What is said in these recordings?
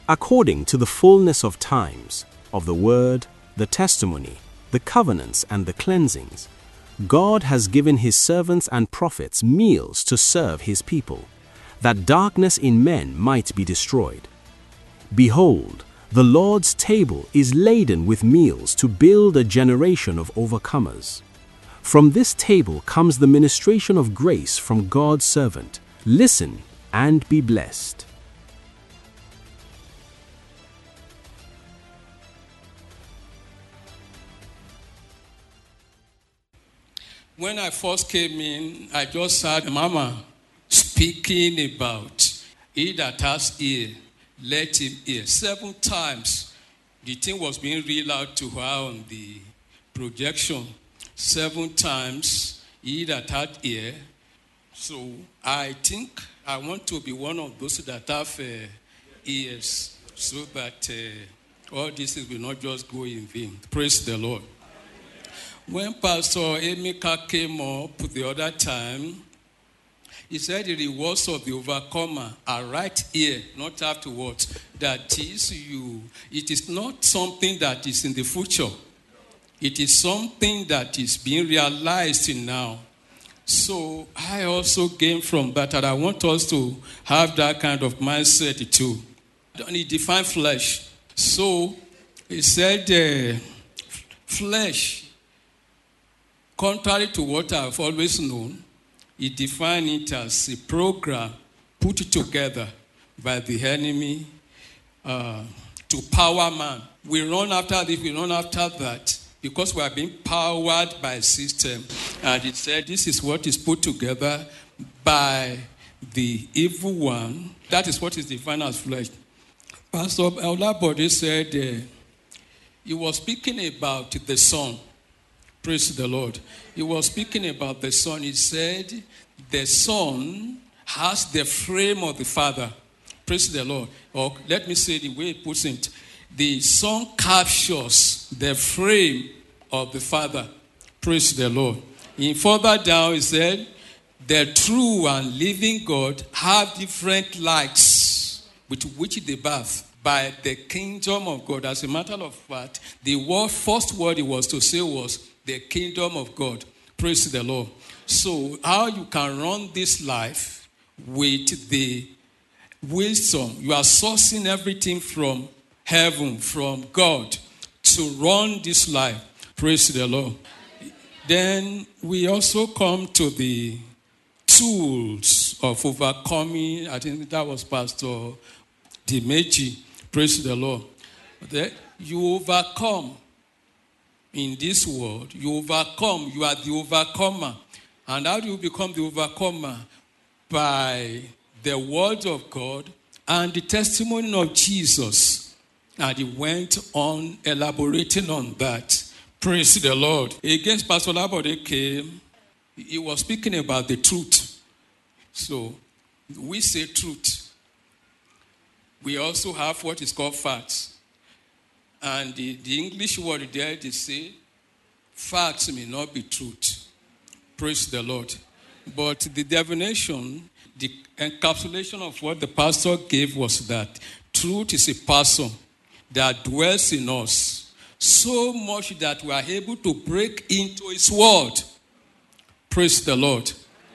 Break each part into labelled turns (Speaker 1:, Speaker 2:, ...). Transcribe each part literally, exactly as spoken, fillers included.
Speaker 1: according to the fullness of times, of the word, the testimony, the covenants and the cleansings, God has given his servants and prophets meals to serve his people, that darkness in men might be destroyed. Behold, the Lord's table is laden with meals to build a generation of overcomers. From this table comes the ministration of grace from God's servant. Listen and be blessed.
Speaker 2: When I first came in, I just heard Mama speaking about he that has ear, let him hear. Seven times the thing was being read out to her on the projection. Seven times he that had ear. So I think I want to be one of those that have uh, ears, so that uh, all these things will not just go in vain. Praise the Lord. When Pastor Emeka came up the other time, he said the rewards of the overcomer are right here, not afterwards. That is, you. It is not something that is in the future. It is something that is being realized now. So I also gain from that, and I want us to have that kind of mindset too. He defined flesh. So he said, uh, flesh. Contrary to what I've always known, he defined it as a program put together by the enemy uh, to power man. We run after this, we run after that, because we are being powered by a system. And he said this is what is put together by the evil one. That is what is defined as flesh. Pastor Olabode said uh, he was speaking about the Son. Praise the Lord. He was speaking about the Son. He said the Son has the frame of the Father. Praise the Lord. Or let me say the way he puts it. The Son captures the frame of the Father. Praise the Lord. In further down he said, the true and living God have different lights with which they bathe by the kingdom of God. As a matter of fact, the word, first word he was to say was the kingdom of God. Praise the Lord. So how you can run this life with the wisdom, you are sourcing everything from heaven, from God, to run this life. Praise the Lord. Then we also come to the tools of overcoming. I think that was Pastor Dimeji. Praise the Lord. That you overcome. In this world, you overcome. You are the overcomer. And how do you become the overcomer? By the word of God and the testimony of Jesus. And he went on elaborating on that. Praise the Lord. Against Pastor Labode came, he was speaking about the truth. So, we say truth. We also have what is called facts. And the, the English word there, they say, facts may not be truth. Praise the Lord. But the definition, the encapsulation of what the pastor gave was that truth is a person that dwells in us so much that we are able to break into his word. Praise the Lord.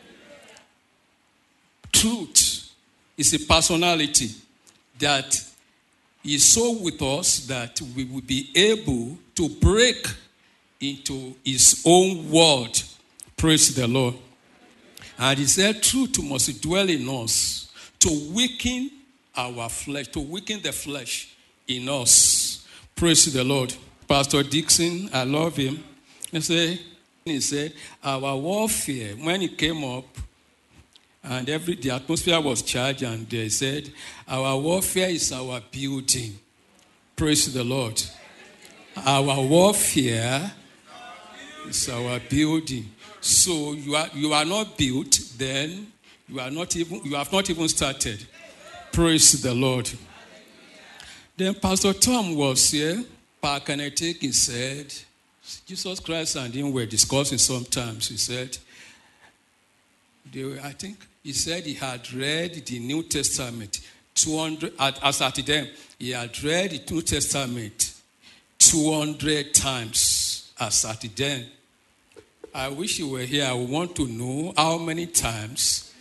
Speaker 2: Truth is a personality that is so with us that we will be able to break into his own word. Praise the Lord. And he said truth must dwell in us to weaken our flesh, to weaken the flesh in us. Praise the Lord. Pastor Dixon, I love him. He said, he said our warfare, when he came up, and every the atmosphere was charged, and they said, our warfare is our building. Praise the Lord. Our warfare is our building. So you are you are not built, then you are not even you have not even started. Praise the Lord. Then Pastor Tom was here. Parkanetic, he said, Jesus Christ and him were discussing sometimes. He said, they were, I think, he said he had read the New Testament. two hundred, as at then, he had read the New Testament two hundred times as at then. I wish you were here. I would want to know how many times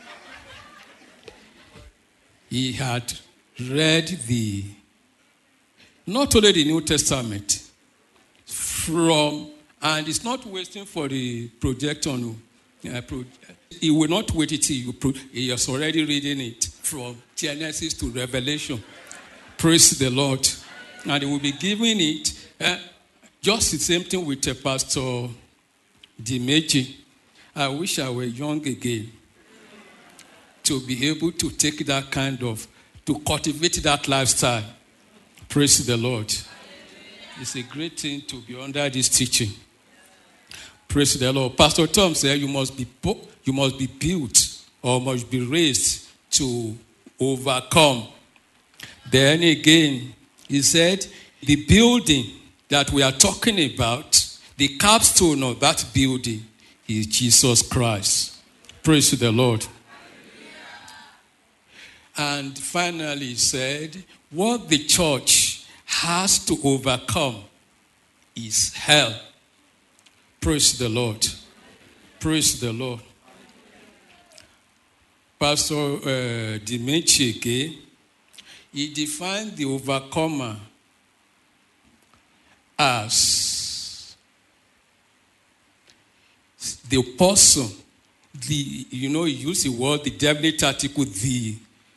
Speaker 2: he had read the, not only the New Testament, from, and it's not waiting for the projector. No. He will not wait until you, pro, he is already reading it from Genesis to Revelation. Praise the Lord. And he will be giving it, uh, just the same thing with uh, Pastor Dimeji. I wish I were young again to be able to take that kind of, to cultivate that lifestyle. Praise the Lord. It's a great thing to be under this teaching. Praise the Lord. Pastor Tom said you must be you must be built or must be raised to overcome. Then again, he said the building that we are talking about, the capstone of that building is Jesus Christ. Praise the Lord. And finally he said, what the church has to overcome is hell. Praise the Lord. Praise the Lord. Pastor uh, Dimechi, he defined the overcomer as the person, the, you know, he used the word, the definite article, the,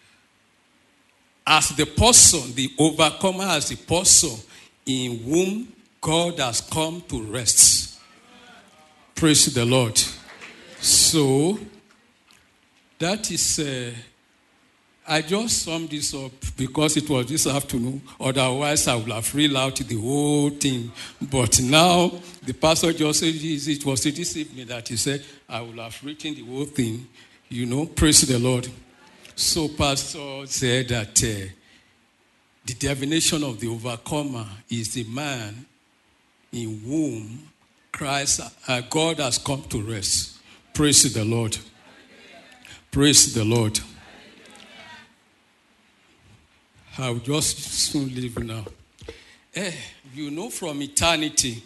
Speaker 2: as the person, the overcomer as the person in whom God has come to rest. Praise the Lord. So, that is, uh, I just summed this up because it was this afternoon. Otherwise, I would have read out the whole thing. But now, the pastor just said it was this evening that he said, I would have written the whole thing. You know, praise the Lord. So, pastor said that uh, the definition of the overcomer is the man in whom Christ, uh, God has come to rest. Praise the Lord. Praise the Lord. I'll just soon leave now. Eh, you know, from eternity,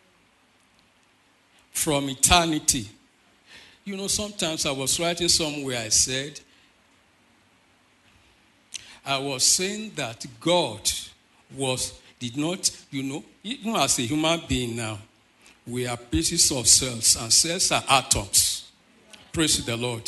Speaker 2: from eternity, you know, sometimes I was writing somewhere, I said, I was saying that God was, did not, you know, even as a human being now, we are pieces of cells, and cells are atoms. Praise the Lord.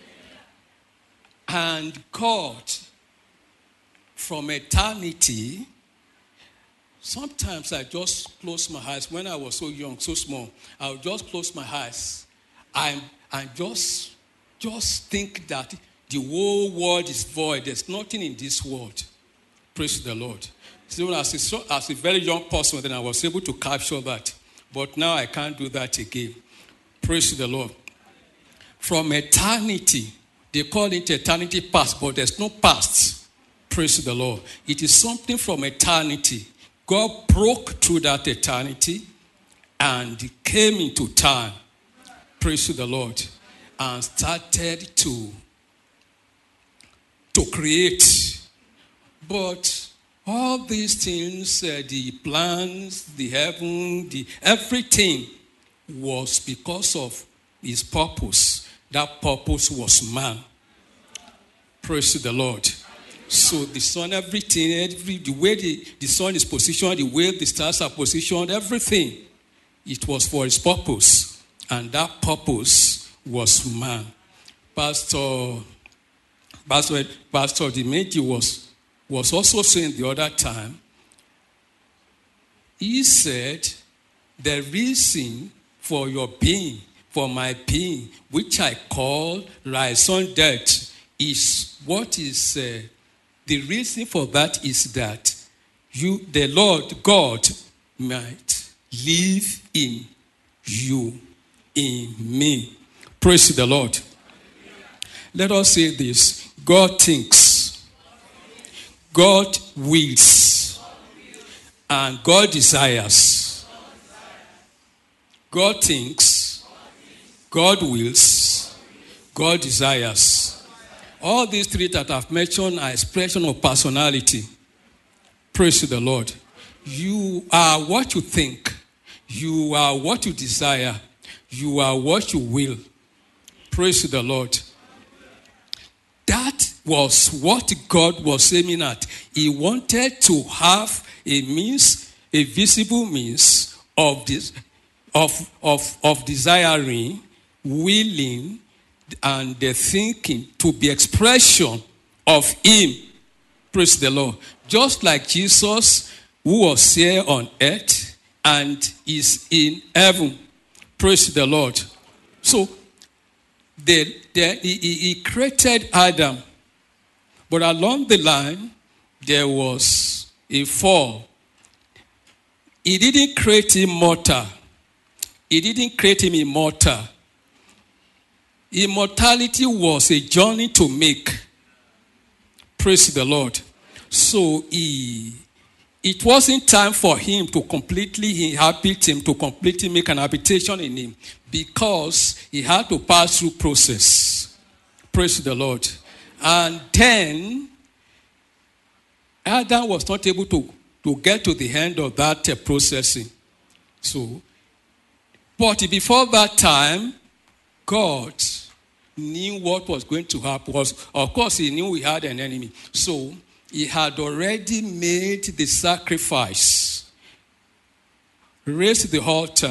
Speaker 2: And God, from eternity, sometimes I just close my eyes. When I was so young, so small, I would just close my eyes and, and just, just think that the whole world is void. There's nothing in this world. Praise the Lord. So as a, as a very young person, then I was able to capture that. But now I can't do that again. Praise the Lord. From eternity, they call it eternity past, but there's no past. Praise the Lord. It is something from eternity. God broke through that eternity and came into time. Praise the Lord. And started to, to create. But all these things, uh, the plans, the heaven, the everything was because of his purpose. That purpose was man. Praise the Lord. So the sun, everything, every, the way the, the sun is positioned, the way the stars are positioned, everything, it was for his purpose. And that purpose was man. Pastor, Pastor, Pastor Dimeji was, was also saying the other time, he said, the reason for your being, for my being, which I call raison d'etre, is what is, uh, the reason for that is that you, the Lord God, might live in you, in me. Praise the Lord. Let us say this. God thinks, God wills, and God desires. God thinks, God wills, God desires. All these three that I've mentioned are expression of personality. Praise the Lord. You are what you think. You are what you desire. You are what you will. Praise the Lord. That was what God was aiming at. He wanted to have a means, a visible means of this, of, of, of desiring, willing, and the thinking to be expression of Him. Praise the Lord. Just like Jesus, who was here on earth and is in heaven. Praise the Lord. So, the, the, he, he created Adam. But along the line, there was a fall. He didn't create him mortal. He didn't create him immortal. Immortality was a journey to make. Praise the Lord. So he, it wasn't time for him to completely inhabit him, to completely make an habitation in him, because he had to pass through process. Praise the Lord. And then Adam was not able to, to get to the end of that uh, processing. So, but before that time, God knew what was going to happen. Was, of course, he knew he had an enemy. So, he had already made the sacrifice, raised the altar,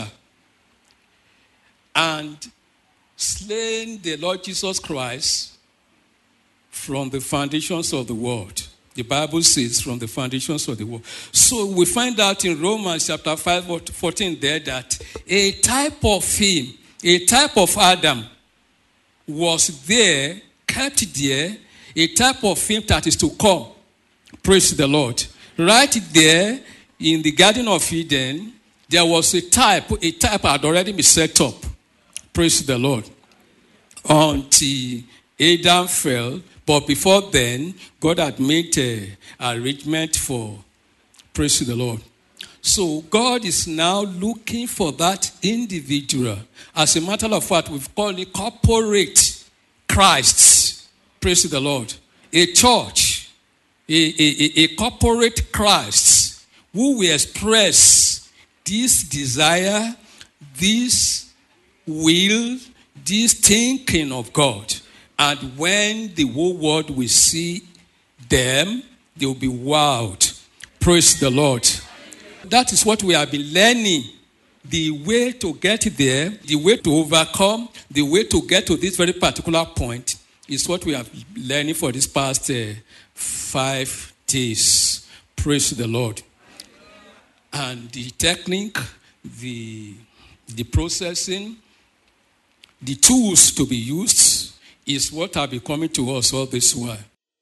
Speaker 2: and slain the Lord Jesus Christ from the foundations of the world. The Bible says from the foundations of the world. So we find out in Romans chapter five, fourteen there that a type of him, a type of Adam was there, kept there, a type of him that is to come. Praise the Lord. Right there in the Garden of Eden, there was a type, a type had already been set up. Praise the Lord. Until Adam fell. But before then, God had made an arrangement for, praise the Lord. So God is now looking for that individual. As a matter of fact, we've called it corporate Christ. Praise the Lord. A church, a, a, a corporate Christ who will express this desire, this will, this thinking of God. And when the whole world will see them, they will be wowed. Praise the Lord. That is what we have been learning. The way to get there, the way to overcome, the way to get to this very particular point is what we have been learning for this past uh, five days. Praise the Lord. And the technique, the, the processing, the tools to be used is what have been coming to us all this while.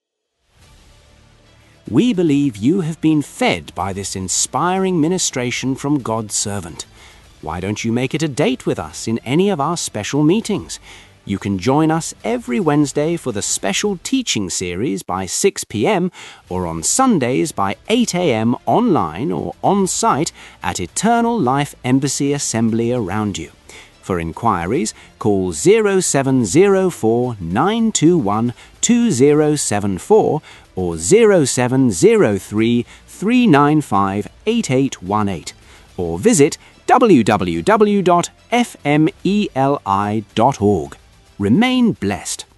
Speaker 1: We believe you have been fed by this inspiring ministration from God's servant. Why don't you make it a date with us in any of our special meetings? You can join us every Wednesday for the special teaching series by six p.m. or on Sundays by eight a.m. online or on site at Eternal Life Embassy Assembly around you. For inquiries, call zero seven zero four nine two one two zero seven four or zero seven zero three three nine five eight eight one eight or visit w w w dot f m e l i dot org. Remain blessed.